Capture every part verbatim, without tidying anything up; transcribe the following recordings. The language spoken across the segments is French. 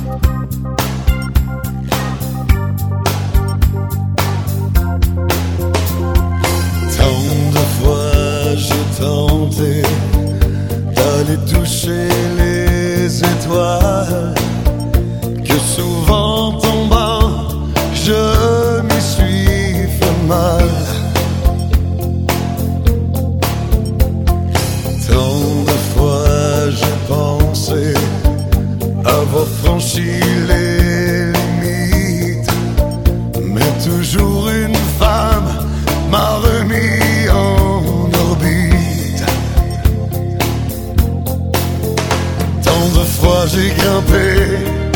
Tenté d'aller toucher les étoiles, que souvent tombant je m'y suis fait mal. Tant de fois j'ai pensé avoir franchi les limites, mais toujours une femme m'a remis en j'ai grimpé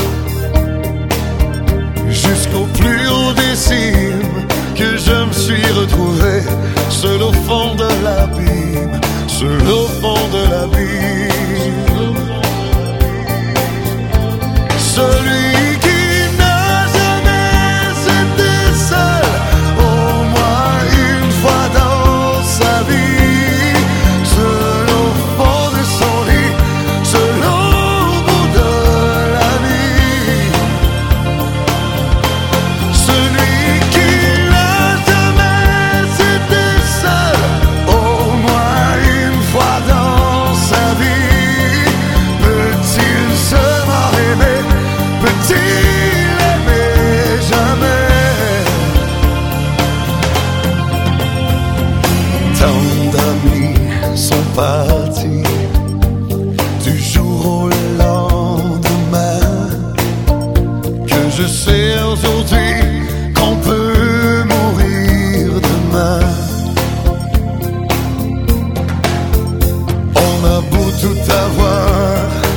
jusqu'au plus haut des cimes, que je me suis retrouvé seul au fond de l'abîme, seul au fond de l'abîme. Celui qui n'a jamais été seul, au moins une fois dans sa vie, seul au fond de son lit, seul au parti du jour au lendemain, que je sais aujourd'hui qu'on peut mourir demain. On a beau tout avoir,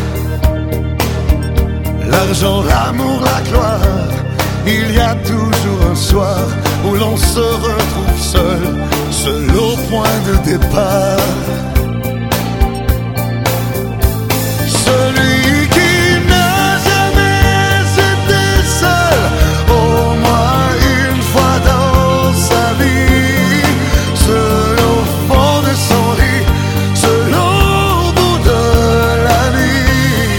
l'argent, l'amour, la gloire, il y a toujours un soir où l'on se retrouve seul, seul au point de départ. Celui qui n'a jamais été seul, au moins une fois dans sa vie, seul au fond de son lit, seul au bout de la nuit.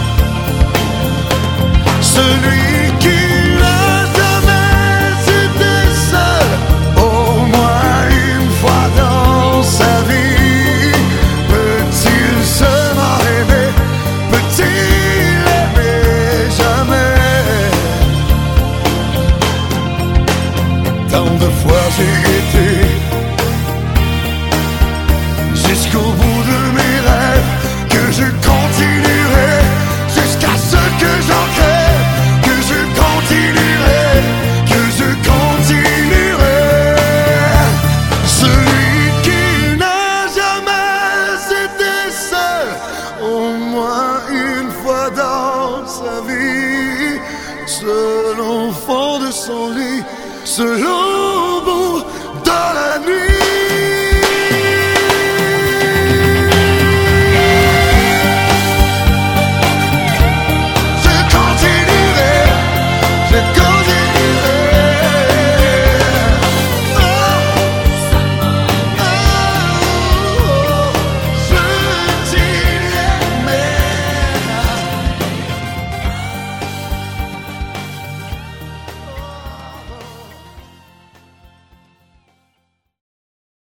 Celui qui n'a jamais été seul, au moins une fois dans sa vie, peut-il seulement rêver? Peut-il aimer jamais? Tant de fois j'ai été jusqu'au bout de mes rêves, que je continuerai jusqu'à ce que j'en crève, que je continuerai, que je continuerai. Celui qui n'a jamais été seul, au moins une fois dans sa vie, seul au fond de son lit, seul au